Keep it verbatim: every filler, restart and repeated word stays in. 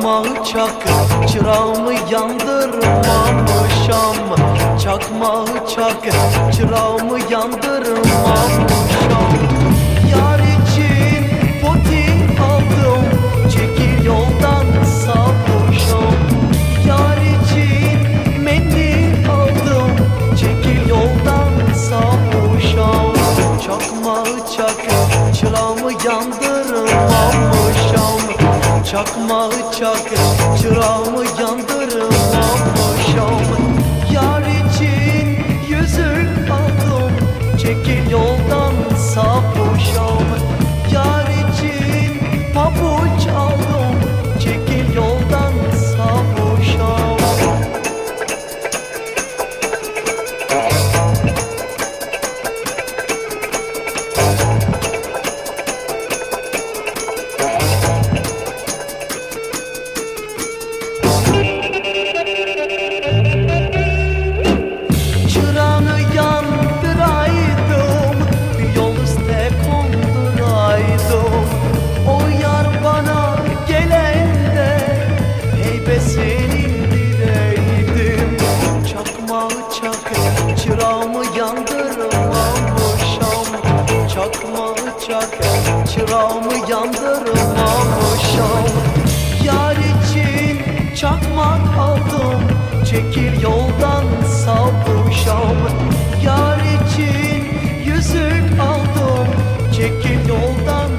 Çakmağı çak, çırağımı yandırmamışam. Çakmağı çak, çırağımı yandırmamışam. Yar için poti aldım, çekil yoldan savuşam. Yar için mendil aldım, çekil yoldan savuşam. Çakmağı çak, çırağımı yandırmamışam. Çakmağı çak, çırağımı yandırmamışam. Yar için yüzük aldım, çekil yoldan savuşam. Yar için pabuç aldım, çekil yoldan savuşam. Çırağını yandıraydım, bir yol üste konduraydım. O yar bana gelende heybesini indireydim. Çakmağı çak, çırağımı yandırmamışam. Çakmağı çak, çırağımı yandırmamışam. Yar için çakmak aldım, çekil yoldan savuşam. Yar için yüzük aldım, çekil yoldan